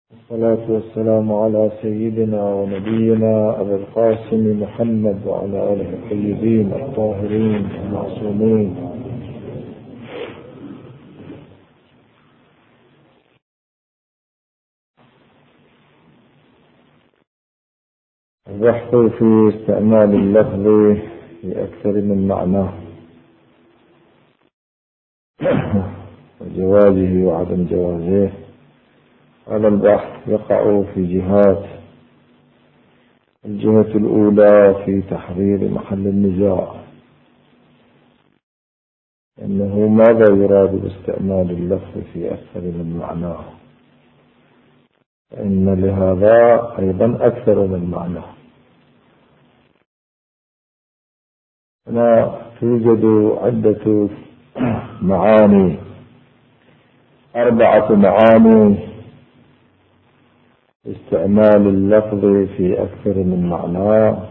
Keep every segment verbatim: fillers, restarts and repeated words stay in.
والصلاة والسلام على سيدنا ونبينا أبي القاسم محمد وعلى آله الطيبين الطاهرين المعصومين. البحث في استعمال اللفظ في أكثر من معنى وجوازه وعدم جوازه. هذا البحث يقع في جهات: الجهة الأولى في تحرير محل النزاع، أنه ماذا يراد باستعمال اللفظ في أكثر من معناه، فإن لهذا أيضا أكثر من معنى. هنا توجد عدة معاني، أربعة معاني استعمال اللفظ في أكثر من معناه.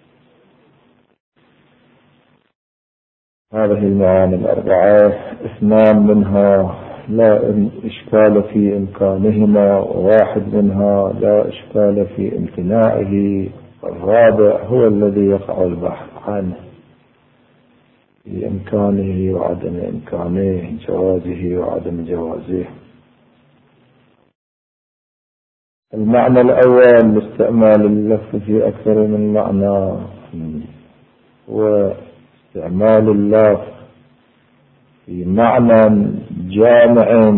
هذه المعاني الأربعة اثنان منها لا إشكال في إمكانهما، وواحد منها لا إشكال في امتناعه، والرابع هو الذي يقع البحث عنه في إمكانه وعدم إمكانه، جوازه وعدم جوازه. المعنى الأول لاستعمال اللفظ في أكثر من معنى هو استعمال اللفظ في معنى جامع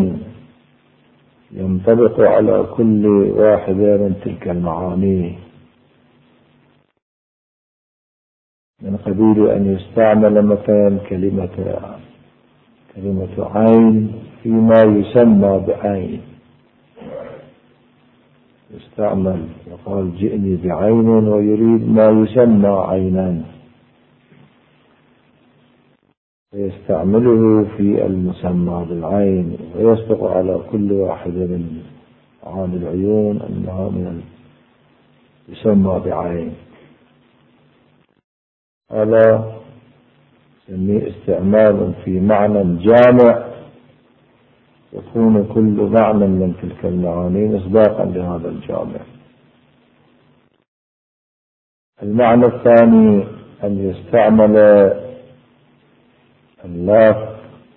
ينطبق على كل واحدة من تلك المعاني، من قبيل أن يستعمل مثلا كلمة كلمة عين فيما يسمى بعين، يستعمل يقال جئني بعين ويريد ما يسمى عينا، ويستعمله في المسمى بالعين، ويصدق على كل واحد من معاني العيون أنها من يسمى بعين. هذا يسميه استعمال في معنى جامع، يكون كل معنى من تلك المعاني مصداقا لهذا الجامع. المعنى الثاني أن يستعمل اللفظ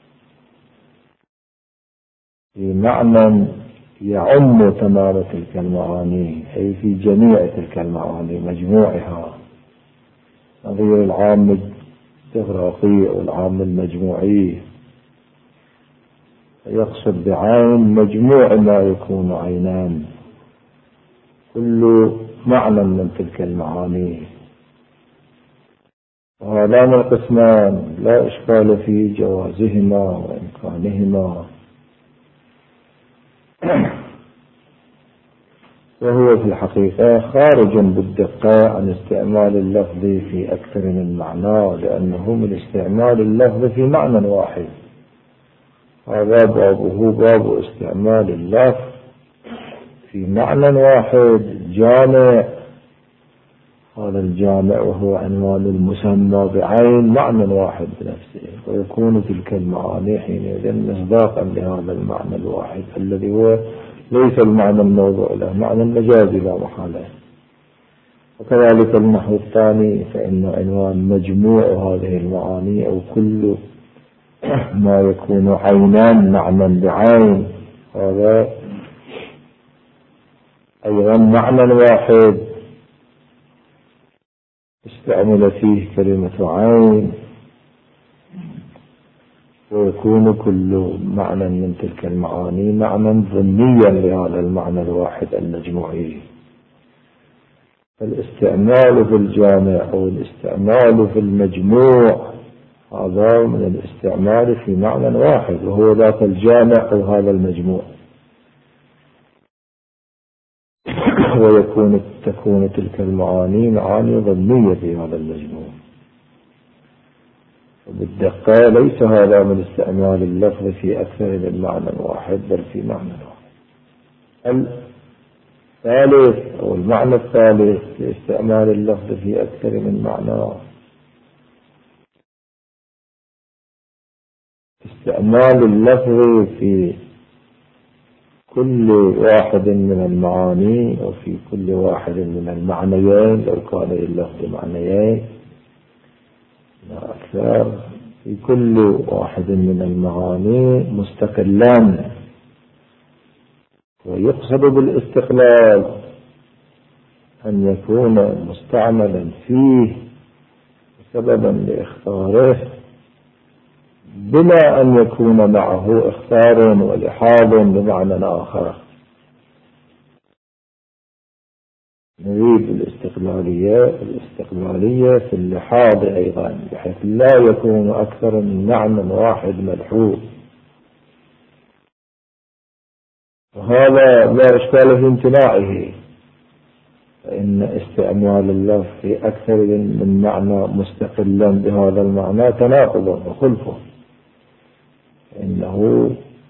في معنى يعم تمام تلك المعاني، أي في جميع تلك المعاني مجموعها، نظير العام الاستغراقي أو العام المجموعي، يقصد بعين مجموع ما يكون عينان، كل معنى من تلك المعاني. وهذان القسمان لا إشكال في جوازهما وإمكانهما، وهو في الحقيقة خارج بالدقة عن استعمال اللفظ في أكثر من معنى، لأنه من استعمال اللفظ في معنى واحد. هذا بابه باب استعمال اللفظ في معنى واحد جامع. هذا الجامع وهو عنوان المسمى بعين معنى واحد بنفسه، ويكون تلك المعاني حينئذ مصداقا لهذا المعنى الواحد الذي هو ليس المعنى الموضوع له، معنى المجازي لا محالة. وكذلك النحو الثاني، فإن عنوان مجموع هذه المعاني أو كل ما يكون عينان معنى بعين، هذا أيضا معنى واحد استعمل فيه كلمة عين، ويكون كل معنى من تلك المعاني معنى ضمنيا لهذا المعنى الواحد المجموعي. الاستعمال في الجامع أو الاستعمال في المجموع هذا من الاستعمال في معنى واحد، وهو ذاك الجامع أو هذا المجموع، ويكون تكون تلك المعاني معاني ضمنية في هذا المجموع. وبالدقة ليس هذا من استعمال اللفظ في أكثر من معنى واحد، بل في معنى واحد. الثالث أو المعنى الثالث في استعمال اللفظ في أكثر من معنى، استعمال اللفظ في كل واحد من المعاني أو في كل واحد من المعنيين، لو كان لللفظ معنيين لا أكثر، في كل واحد من المعاني مستقلان. ويقصد بالاستقلال أن يكون مستعملا فيه سببا لإخطاره بلا أن يكون معه إخطار ولحاظ بمعنى آخر. نريد الاستقلالية الاستقلالية في اللحاظ أيضا، بحيث لا يكون أكثر من معنى واحد ملحوظ، وهذا لا إشكال في امتناعه، فإن استعمال الله في أكثر من معنى مستقلا بهذا المعنى تناقض وخلفه. إنه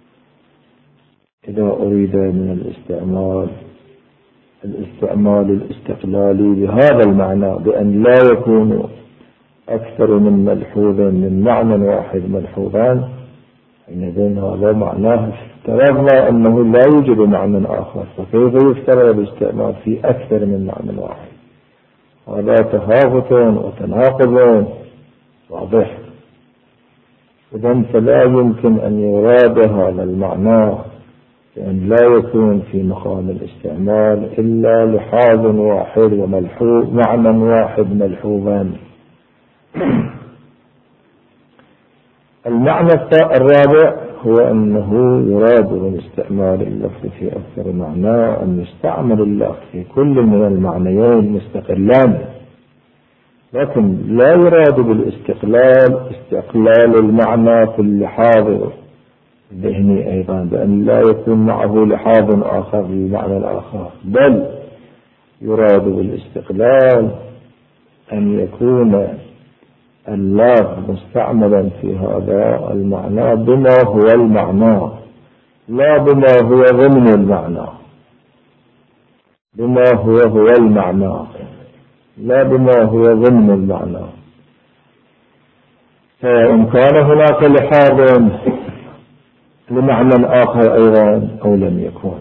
إذا أريد من الاستعمال الاستعمال الاستقلالي بهذا المعنى بأن لا يكون أكثر من ملحوظ من معنى واحد ملحوظان، حينئذ هذا معناه افترضنا أنه لا يوجد معنى آخر، فكيف يفترض الاستعمال في أكثر من معنى واحد؟ هذا تهافت وتناقض واضح. إذن فلا يمكن أن يراد هذا المعنى لأن لا يكون في مقام الاستعمال إلا لحاظ واحد وملحوظ، معنى واحد ملحوظان. المعنى الرابع هو أنه يراد من استعمال اللفظ في أكثر معنى أن يستعمل اللفظ في كل من المعنيين مستقلان، لكن لا يراد بالاستقلال استقلال المعنى في اللحاظ الذهني أيضا، بأن لا يكون معه لحاظ آخر بالمعنى الآخر، بل يراد بالاستقلال أن يكون اللفظ مستعملا في هذا المعنى بما هو المعنى لا بما هو ضمن المعنى، بما هو هو المعنى لا بما هو ضمن المعنى. فإن كان هناك لحاظ لمعنى آخر أيضا أو لم يكن.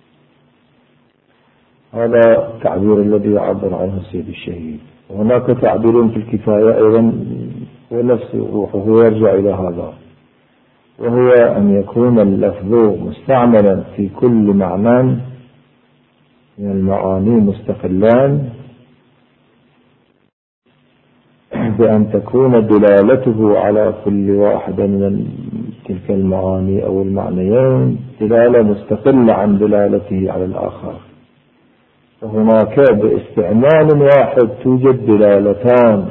هذا التعبير الذي يعبر عنه السيد الشهيد. وهناك تعبير في الكفاية أيضا هو نفس روحه يرجع إلى هذا، وهو أن يكون اللفظ مستعملا في كل معنى من المعاني مستقلان، بأن تكون دلالته على كل واحدة من تلك المعاني أو المعنيين دلالة مستقلة عن دلالته على الآخر. وهناك باستعمال واحد توجد دلالتان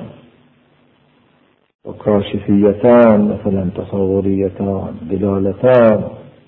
وكاشفيتان، مثلا تصوريتان، دلالتان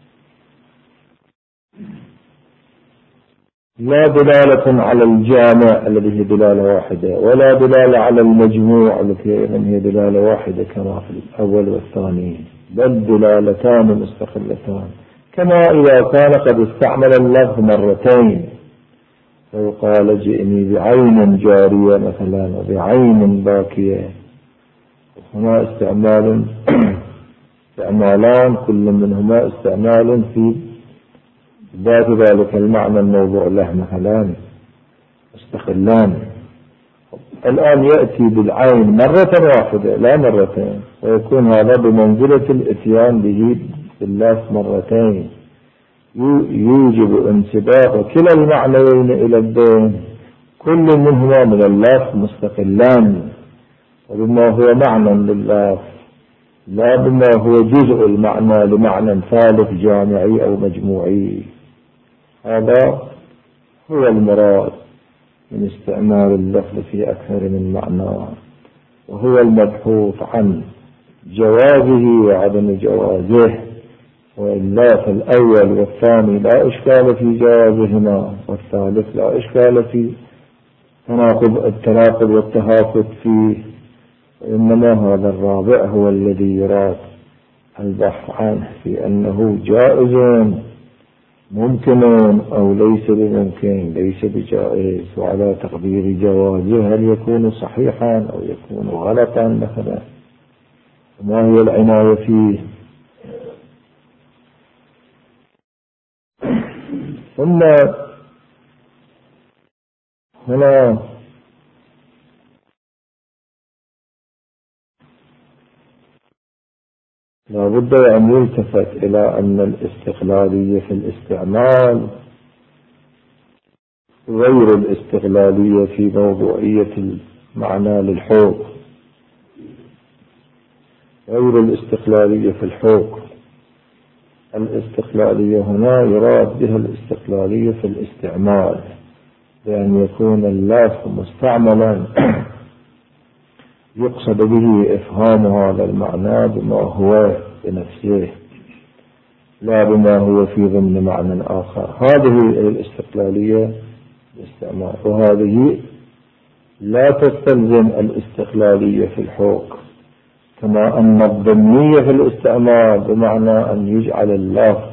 لا دلالة على الجامع الذي هي دلالة واحدة، ولا دلالة على المجموع التي هي دلالة واحدة كما في الأول والثاني، بل دلالتان مستقلتان. كما إذا كان قد استعمل اللفظ مرتين، لو قال جئني بعين جارية مثلا وبعين باكية، هنا استعمال استعمالان كل منهما استعمال في ذات ذلك المعنى الموضوع له مثلا مستقلان. الآن يأتي بالعين مرة واحدة لا مرتين، ويكون هذا بمنزلة الاتيان به باللفظ مرتين، يوجب انسباق كلا المعنيين إلى الدين، كل منهما من اللفظ مستقلان وبما هو معنى لللفظ، لا بما هو جزء المعنى لمعنى ثالث جامعي أو مجموعي. هذا هو المراد من استعمال اللفظ في أكثر من معنى، وهو المبحوث عن جوازه وعدم جوازه. وإلا فالأول والثاني لا إشكال في جوازهما، والثالث لا إشكال في تناقض التناقض والتهافت فيه، وإنما هذا الرابع هو الذي يراد البحث عنه في أنه جائز ممكن أو ليس بممكن، ليس بجائز، وعلى تقدير جوازه هل يكون صحيحا أو يكون غلطا مثلا، وما هي العناية فيه. ثم هنا لا بد أن يلتفت إلى أن الاستقلالية في الاستعمال غير الاستقلالية في موضوعية المعنى للحكم، غير الاستقلالية في الحكم. الاستقلالية هنا يراد بها الاستقلالية في الاستعمال، بأن يكون اللفظ مستعملا يقصد به إفهام هذا المعنى بما هو بنفسه لا بما هو في ضمن معنى آخر. هذه الاستقلالية الاستعمال، وهذه لا تستلزم الاستقلالية في الحكم، كما أن الضمنية في الاستعمال بمعنى أن يجعل اللفظ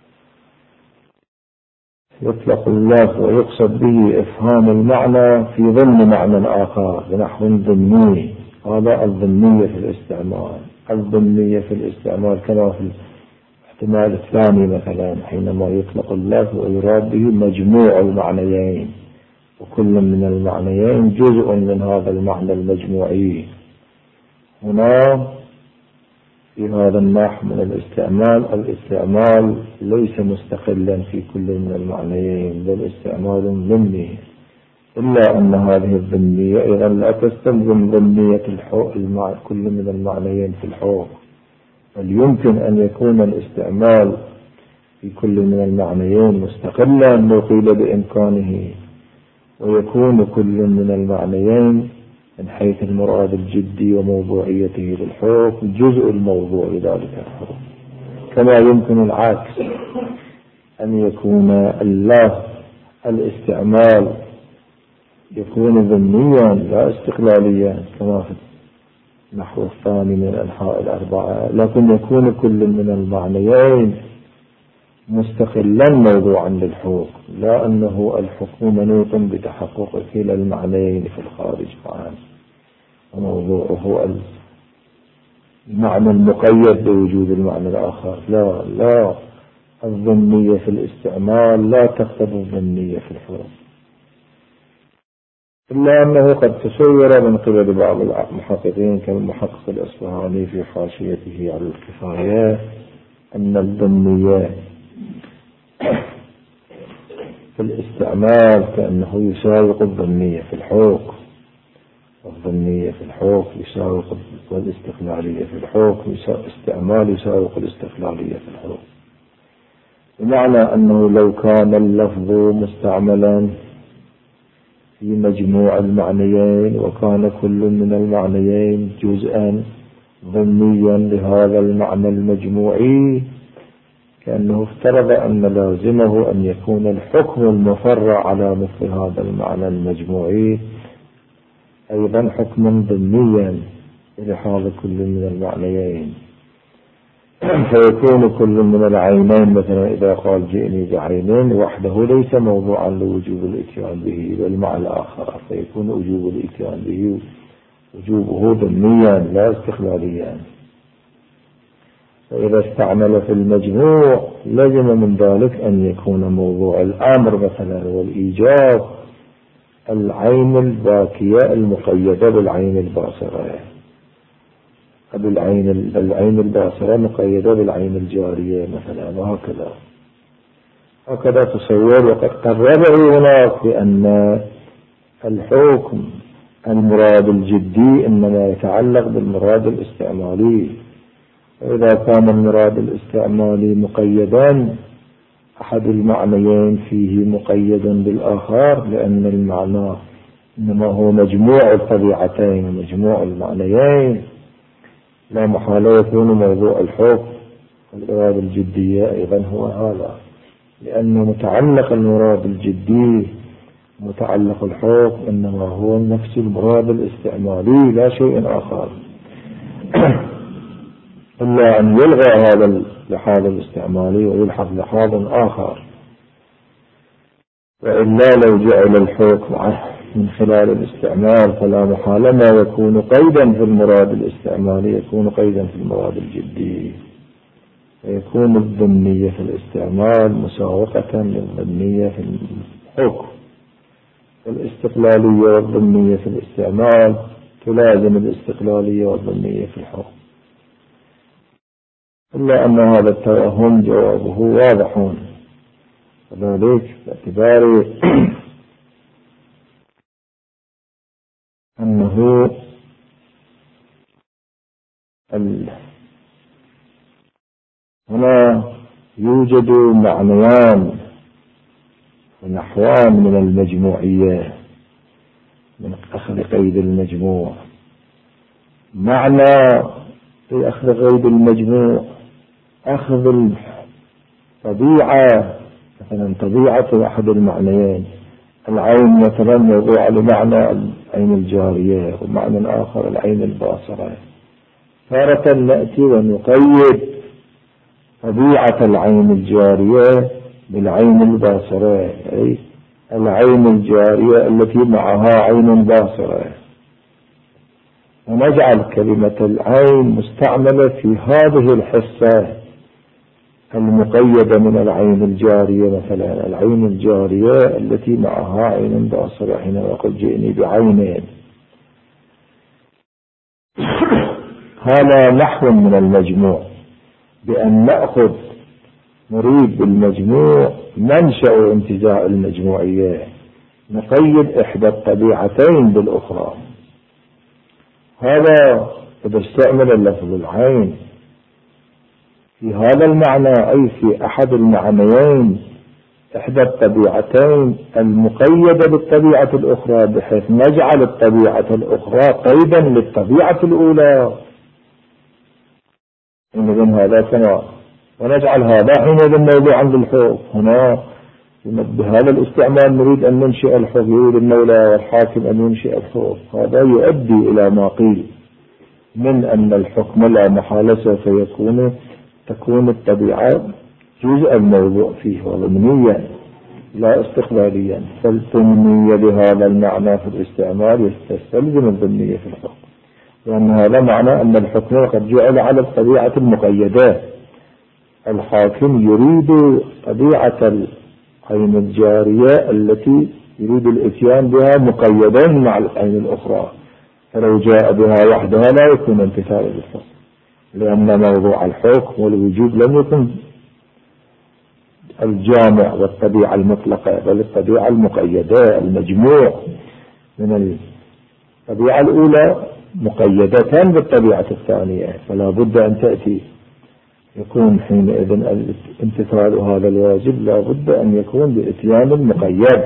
يطلق اللفظ ويقصد به إفهام المعنى في ضمن معنى آخر بنحو ضمني. هذا الضمنية في الاستعمال. الضمنية في الاستعمال كما في الاحتمال الثاني مثلا، حينما يطلق اللفظ ويراد به مجموع المعنيين، وكل من المعنيين جزء من هذا المعنى المجموعي. هنا في هذا النحو من الاستعمال، الاستعمال ليس مستقلا في كل من المعنيين، بل استعمال ضمني، إلا أن هذه الضمنية إذا لا تستلزم ضمنية كل من المعنيين في الحكم، بل يمكن أن يكون الاستعمال في كل من المعنيين مستقلا لو قيل بإمكانه، ويكون كل من المعنيين من حيث المراد الجدي وموضوعيته للحكم جزء الموضوع لذلك الحكم. كما يمكن العكس، أن يكون اللفظ الاستعمال يكون ضمنيا لا استقلاليا كما في النحو الثاني من الأنحاء الأربعة، لكن يكون كل من المعنيين مستقلا موضوعا للحكم، لا أنه الحكم منوط بتحقق كلا المعنيين في الخارج معا، وموضوعه المعنى المقيد بوجود المعنى الآخر. لا لا الضمنية في الاستعمال لا تقتضي الضمنية في الحكم، إلا أنه قد تصور من قبل بعض المحققين كالمحقق الأصفهاني في حاشيته على الكفاية أن الضمنية في الاستعمال كأنه يساوق الضمنية في الحكم، والضمنية في الحكم يساوق والاستقلالية في الحكم، استعمال يساوق الاستقلالية في الحكم، بمعنى أنه لو كان اللفظ مستعملا في مجموع المعنيين وكان كل من المعنيين جزءا ضمنيا لهذا المعنى المجموعي، كأنه افترض أن لازمه أن يكون الحكم المفرع على مثل هذا المعنى المجموعي أيضا حكما ضمنيا لحاظ كل من المعنيين، فيكون كل من العينين مثلا إذا قال جئني بعينين وحده ليس موضوعا لوجوب الاتيان به، بل مع الآخر، فيكون وجوب الاتيان به وجوبه ضمنيا لا استقلاليا. فإذا استعمل في المجموع لزم من ذلك أن يكون موضوع الأمر مثلا والإيجاب العين الباكية المقيدة بالعين الباصرة، بالعين العين الباصرة مقيدة بالعين الجارية مثلا، وهكذا هكذا تصور. وقد قرره هناك بأن الحكم المراد الجدي إنما يتعلق بالمراد الاستعمالي، وإذا كان المراد الاستعمالي مقيدا أحد المعنيين فيه مقيدا بالآخر، لأن المعنى إنما هو مجموع الطبيعتين ومجموع المعنيين، لا محالة يكون موضوع الحكم المراد الجدية أيضا هو هذا، لأن متعلق المراد الجدي متعلق الحكم إنما هو نفس المراد الاستعمالي لا شيء آخر، إلا أن يلغى هذا اللحاظ الاستعمالي ويلحظ لحاظ آخر. وإلا لو جعل الحكم من خلال الاستعمال فلا محالة ما يكون قيدا في المراد الاستعمالي يكون قيدا في المراد الجدي. فيكون الضمنية في الاستعمال مساوقة للضمنية في الحكم، والاستقلالية والضمنية في الاستعمال تلازم الاستقلالية والضمنية في الحكم، إلا أن هذا التوهم جوابه واضح، وذلك باعتبار أنه هنا يوجد معنيان ونحوان من المجموعية من أخذ قيد المجموع. معنى في أخذ قيد المجموع أخذ الطبيعة، مثلا طبيعة أحد المعنيين، العين مثلا موضوع لمعنى العين الجارية، ومعنى آخر العين الباصرة. تارة نأتي ونقيد طبيعة العين الجارية بالعين الباصرة، أي العين الجارية التي معها عين باصرة، ونجعل كلمة العين مستعملة في هذه الحصة المقيدة من العين الجارية، مثلا العين الجارية التي معها عين باصرة حين يقول جئني بعينين. هذا نحو من المجموع، بأن نأخذ نريد بالمجموع منشأ انتزاع المجموعية، نقيد إحدى الطبيعتين بالأخرى. هذا إذا استعمل اللفظ العين في هذا المعنى، أي في أحد المعنيين إحدى الطبيعتين المقيدة بالطبيعة الأخرى، بحيث نجعل الطبيعة الأخرى قيدا للطبيعة الأولى، إذن هذا سواء، ونجعل هذا حينئذ موضوعا للحكم. هنا بهذا الاستعمال نريد أن ننشئ الحكم، يريد المولى والحاكم أن ينشئ الحكم. هذا يؤدي إلى ما قيل من أن الحكم لا محالة سوف يكون تكون الطبيعة جزء الموضوع فيه وضمنيا لا استقلاليا، فالضمنية بهذا المعنى في الاستعمال يستلزم الضمنية في الحكم، لأن هذا معنى أن الحكم قد جعل على الطبيعة المقيدة. الحاكم يريد طبيعة العين الجارية التي يريد الاتيان بها مقيدة مع العين الأخرى، فلو جاء بها وحدها لا يكون امتثالا للحكم، لأن موضوع الحكم والوجود لم يكن الجامع والطبيعة المطلقة، بل الطبيعة المقيدة، المجموع من الطبيعة الأولى مقيدة بالطبيعة الثانية، فلا بد أن تأتي يكون حينئذ امتثال هذا الواجب لا بد أن يكون بإتيان المقيد.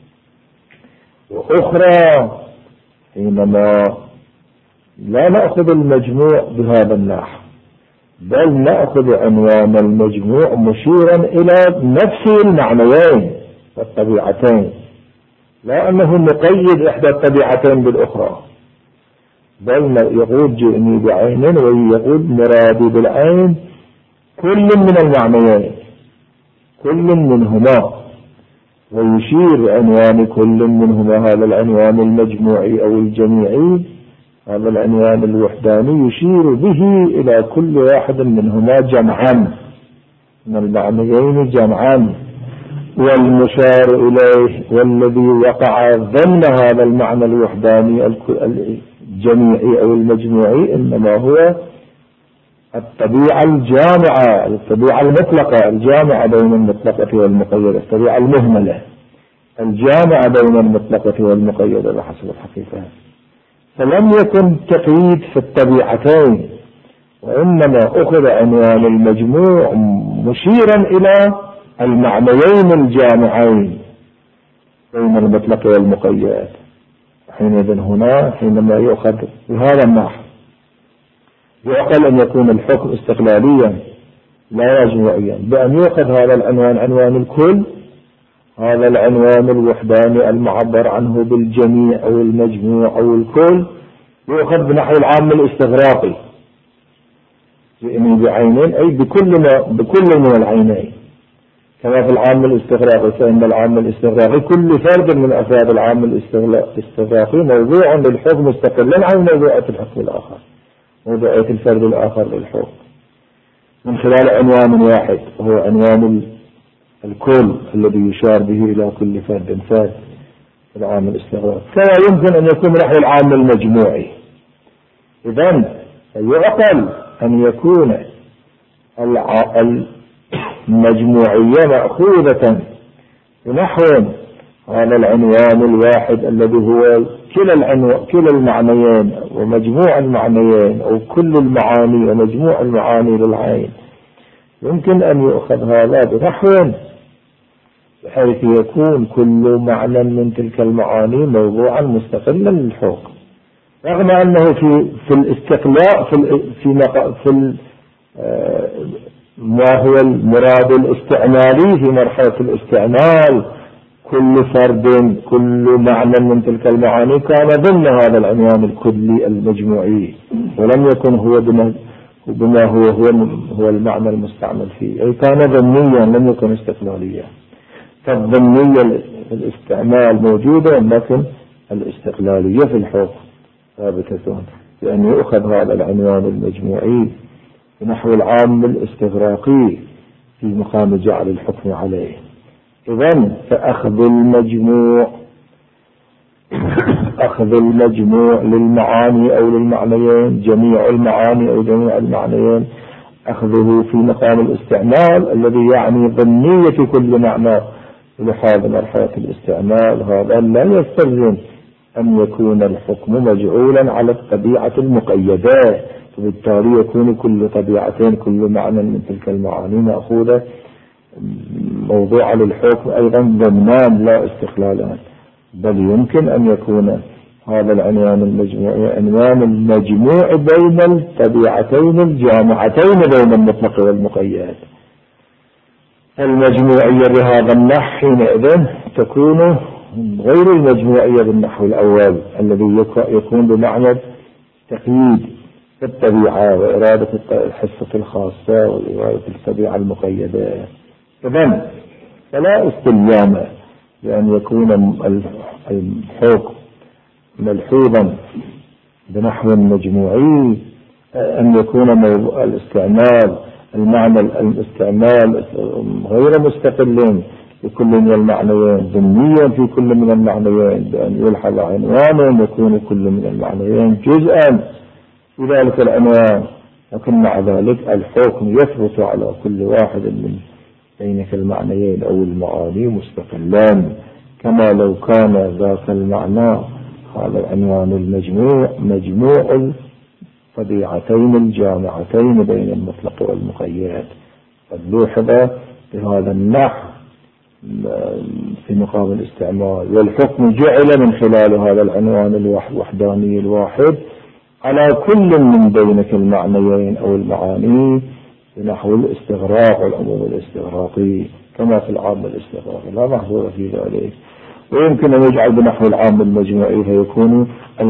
وأخرى حينما لا نأخذ المجموع بهذا النحو، بل نأخذ عنوان المجموع مشيرا إلى نفس المعنيين والطبيعتين، لا أنه مقيد إحدى الطبيعتين بالأخرى، بل يقول جئني بعين ويقول مرادي بالعين كل من المعنيين، كل منهما، ويشير عنوان كل منهما، هذا العنوان المجموعي أو الجميعي، هذا العنوان الوحداني يشير به إلى كل واحد منهما جمعا من المعنيين جمعا، والمشار إليه والذي وقع ضمن هذا المعنى الوحداني الجميعي أو المجموعي إنما هو الطبيعة الجامعة، الطبيعة المطلقة الجامعة بين المطلقة والمقيدة، الطبيعة المهملة الجامعة بين المطلقة والمقيدة بحسب الحقيقة. فلم يكن تقييد في الطبيعتين، وإنما أخذ عنوان المجموع مشيرا إلى المعنيين الجامعين بين المطلق والمقيد. حينئذ هنا حينما يؤخذ بهذا النحو يعقل أن يكون الحكم استقلاليا لا مجموعيا، بأن يؤخذ هذا العنوان عنوان الكل، هذا العنوان الوحداني المعبر عنه بالجميع أو المجموع أو الكل يؤخذ بنحو العام الاستغراقي، جئني بعينين أي بكل ما بكل من العينين، كما في العام الاستغراقي، فإن العام الاستغراقي كل فرد من أفراد العام الاستغراقي موضوع للحكم مستقلا عن موضوعات الحكم الآخر، موضوعات الفرد الآخر للحكم. من خلال عنوان واحد وهو عنوان الكل الذي يشار به إلى كل فرد فرد العام الاستغراق. كما يمكن أن يكون نحو العام المجموعي. إذن يعقل أن يكون المجموعية مأخوذة بنحو على العنوان الواحد الذي هو كلا العنو... كلا المعنيين ومجموع المعنيين أو كل المعاني ومجموع المعاني للعين. يمكن أن يؤخذ هذا بنحو بحيث يكون كل معنى من تلك المعاني موضوعا مستقلا للحكم، رغم أنه في في الاستقلاء في ال... في, مق... في ال... ما هو المراد الاستعمالي في مرحلة الاستعمال كل فرد كل معنى من تلك المعاني كان ضمن هذا العنوان الكلي المجموعي، ولم يكن هو بما, بما هو هو هو المعنى المستعمل فيه، أي كان ضمنيا لم يكن استقلاليا. فالضمنية الاستعمال موجودة، لكن الاستقلالية في الحكم ثابتة، لأن يؤخذ هذا العنوان المجموعي نحو العام الاستغراقي في مقام جعل الحكم عليه. إذن فأخذ المجموع أخذ المجموع للمعاني أو للمعنيين، جميع المعاني أو جميع المعنيين، أخذه في مقام الاستعمال الذي يعني ضمنية كل معنى لحاظ مرحلة الاستعمال، هذا لا يستلزم أن يكون الحكم مجعولا على الطبيعة المقيدة، وبالتالي يكون كل طبيعتين كل معنى من تلك المعاني مأخوذة موضوع للحكم أيضا ضمنان لا استقلالان، بل يمكن أن يكون هذا العنوان المجموعي عنوان المجموع بين الطبيعتين الجامعتين بين المطلق والمقيد. المجموعية بهذا النحو حينئذ تكون غير المجموعية بالنحو الأول الذي يكون بمعنى تقييد الطبيعة وإرادة الحصة الخاصة وإرادة الطبيعة المقيدة. إذن فلا استلزام بأن يكون الحكم ملحوظا بنحو مجموعي، أن يكون الاستعمال المعنى الاستعمال غير مستقل بكل من المعنيين، ضمنيا في كل من المعنيين، بأن يلحظ عنوان يكون كل من المعنيين جزءا في ذلك العنوان، لكن مع ذلك الحكم يثبت على كل واحد من بينك المعنيين أو المعاني مستقلا، كما لو كان ذاك المعنى هذا العنوان المجموع مجموع الطبيعتين الجامعتين بين المطلق والمقيد. قد لوحظ بهذا النحو في مقام الاستعمال، والحكم جعل من خلال هذا العنوان الوحداني الواحد على كل من بينك المعنيين أو المعاني بنحو الاستغراق والعموم الاستغراقي كما في العام الاستغراقي، لا محظور في ذلك. ويمكن أن يجعل بنحو العام المجموعي فيكون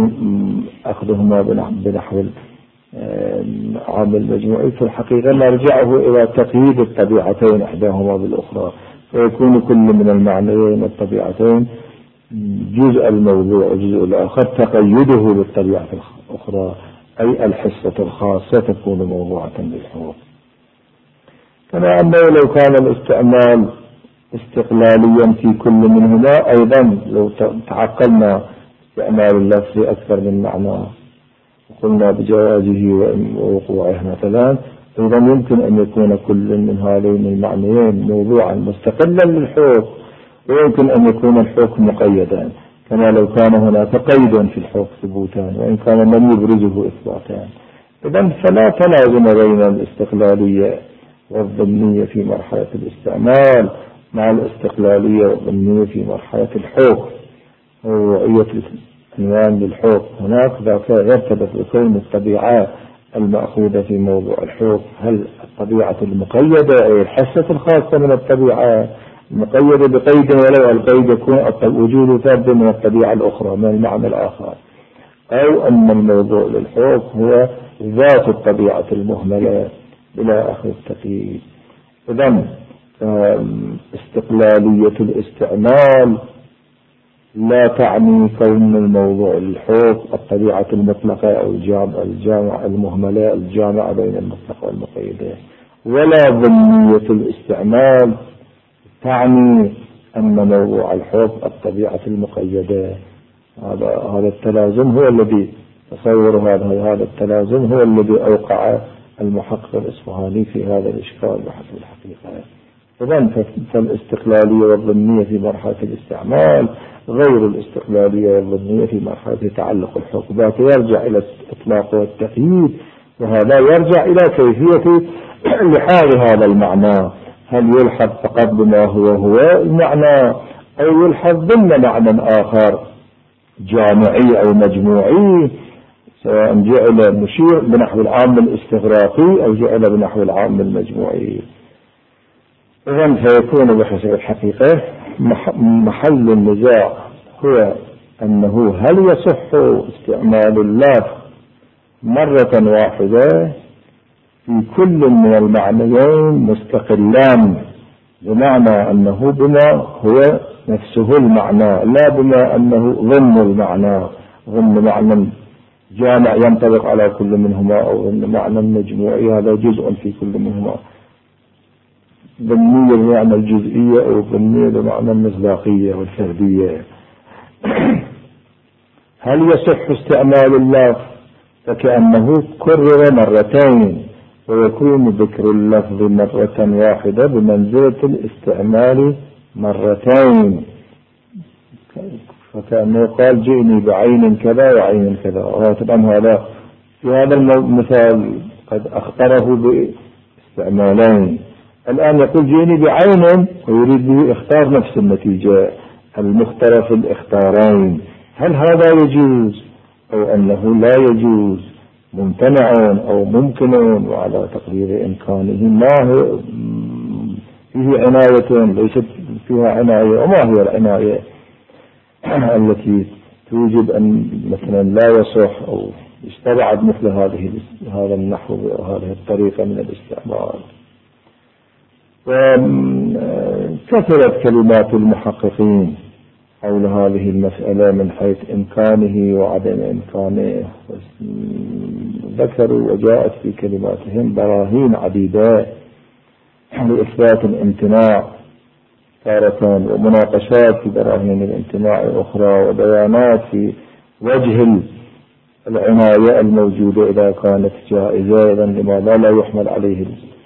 أخذهما بنحو العام المجموعي في الحقيقة نرجعه إلى تقييد الطبيعتين إحداهما بالأخرى، فيكون كل من المعنيين الطبيعتين جزء الموضوع وجزء الآخر تقيده بالطبيعة الأخرى، أي الحصة الخاصة تكون موضوعة للحكم. كما أنه لو كان الاستعمال استقلاليا في كل منهما أيضا، لو تعقلنا استعمال اللفظ أكثر من معنى وقلنا بجوازه ووقوعه مثلا، أيضا يمكن أن يكون كل من هذين المعنيين موضوعا مستقلا للحكم، ويمكن أن يكون الحكم مقيدا كما لو كان هناك قيد في الحكم ثبوتان وإن كان لم يبرزه إثباتان. إذن فلا تلازم بين الاستقلالية والضمنية في مرحلة الاستعمال مع الاستقلالية والضمنية في مرحلة الحكم. ووعية العنوان للحكم هناك ذاك يرتبط بكون الطبيعة المأخوذة في موضوع الحكم، هل الطبيعة المقيدة أي الحصة الخاصة من الطبيعة المقيدة بقيد ولو القيد يكون وجود فرد من الطبيعة الأخرى من المعنى الآخر، أو أن الموضوع للحكم هو ذات الطبيعة المهملة بلا آخر التقييد. إذن استقلالية الاستعمال لا تعني كون الموضوع للحكم الطبيعة المطلقة أو الجامعة المهملة الجامعة بين المطلق والمقيد، ولا ضمنية الاستعمال تعني أن موضوع الحكم الطبيعة المقيدة. هذا هذا التلازم هو الذي تصور هذا هذا التلازم هو الذي أوقع المحقق الإصفهاني في هذا الإشكال بحسب الحقيقة. إذن فالاستقلالية والضمنية في مرحلة الاستعمال غير الاستقلالية والضمنية في مرحلة تعلق الحكم، ذاك يرجع إلى الإطلاق والتقييد، وهذا يرجع إلى كيفية لحاظ هذا المعنى، هل يلحظ فقط بما هو هو المعنى أو يلحظ ضمن معنى آخر جامعي أو مجموعي، سواء جعل مشير بنحو العام الاستغراقي أو جعل بنحو العام المجموعي. إذن فيكون بحسب الحقيقة محل النزاع هو أنه هل يصح استعمال اللفظ مرة واحدة في كل من المعنيين مستقلان، بمعنى أنه بما هو نفسه المعنى لا بما أنه ضمن المعنى، ضمن معنى جامع ينطبق على كل منهما أو ضمن معنى مجموعي هذا جزء في كل منهما، ضمنية بمعنى الجزئية أو ضمنية بمعنى المصداقية والفردية. هل يصح استعمال اللفظ فكأنه كرر مرتين ويكون ذكر اللفظ مرة واحدة بمنزلة الاستعمال مرتين، فكأنه قال جئني بعين كذا وعين كذا، وطبعا هذا في هذا المثال قد أخطره باستعمالين. الآن يقول جئني بعين ويريد به اختار نفس النتيجة المختار في الاختارين، هل هذا يجوز أو أنه لا يجوز، ممتنع أو ممكن، وعلى تقدير إمكانه ما هو فيه عناية ليست فيها عناية، وما هي العناية التي توجب أن مثلا لا يصح أو يستبعد مثل هذه هذا النحو وهذه الطريقة من الاستعمال. وكثرت كلمات المحققين حول هذه المسألة من حيث إمكانه وعدم إمكانه، ذكروا وجاءت في كلماتهم براهين عديدة لإثبات الامتناع تارة، ومناقشات في براهين الامتناع أخرى، وبيانات في وجه العناية الموجودة إذا كانت جائزة، إذن لماذا لا يحمل عليه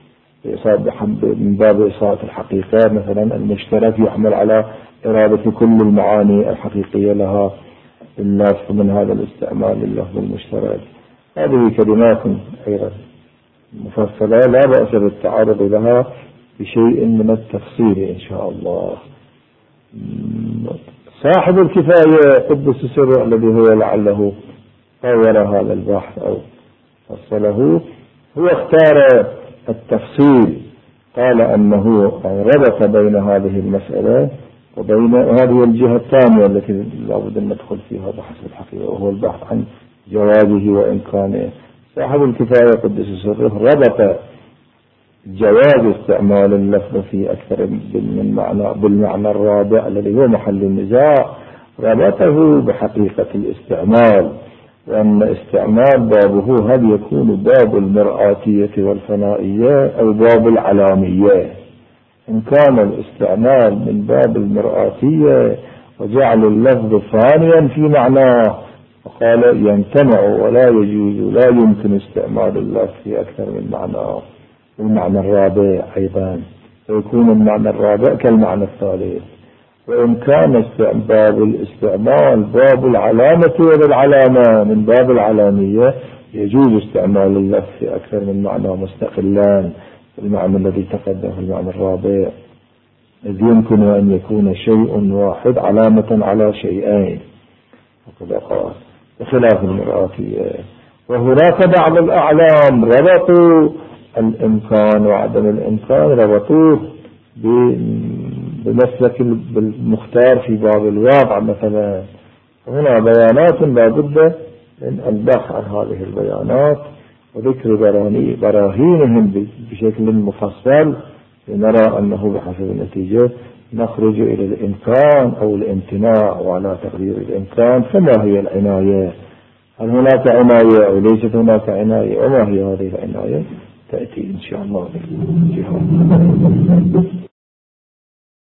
من باب إصابة الحقيقة مثلا المشترك يحمل على إرادة كل المعاني الحقيقية لها اللافظ من هذا الاستعمال لللفظ المشترك. هذه كلمات أيضا مفصلة لا بأس بالتعرض لها بشيء من التفصيل إن شاء الله. صاحب الكفاية قدس سره الذي هو لعله طور هذا البحث أو فصله، هو اختار التفصيل، قال أنه ربط بين هذه المسألة وبين هذه الجهة الثانية التي لابد أن ندخل فيها بحث الحقيقة، وهو البحث عن جوازه وإمكانه. صاحب الكفاية قدس سره ربط جواز استعمال اللفظ في أكثر من معنى بالمعنى الرابع الذي هو محل النزاع، ربطه بحقيقة الاستعمال، وأن استعمال بابه هل يكون باب المرآتية والفنائية أو باب العلامية. إن كان الاستعمال من باب المرآتية وجعل اللفظ فانيا في معناه، وقال يمتنع ولا يجوز لا يمكن استعمال اللفظ في أكثر من معنى، المعنى الرابع أيضا ويكون المعنى الرابع كالمعنى الثالث. وإن كان باب الاستعمال باب العلامة والعلامة من باب العلامية، يجوز استعمال اللفظ في أكثر من معنى مستقلان، المعنى الذي تقدم في المعنى الرابع، إذ يمكن أن يكون شيء واحد علامة على شيئين وكذا قال بخلاف المرآتية. وهناك بعض الأعلام ربطوا الإمكان وعدم الإمكان ربطوه بمسلك المختار في باب الواقع مثلا. هنا بيانات لا بد من البحث عن هذه البيانات وذكر براهينهم بشكل مفصل لنرى أنه بحسب النتيجة نخرج إلى الإمكان أو الامتناع، وعلى تقدير الإمكان فما هي العناية، هل هناك عناية أو ليست هناك عناية، وما هي هذه العناية تأتي إن شاء الله.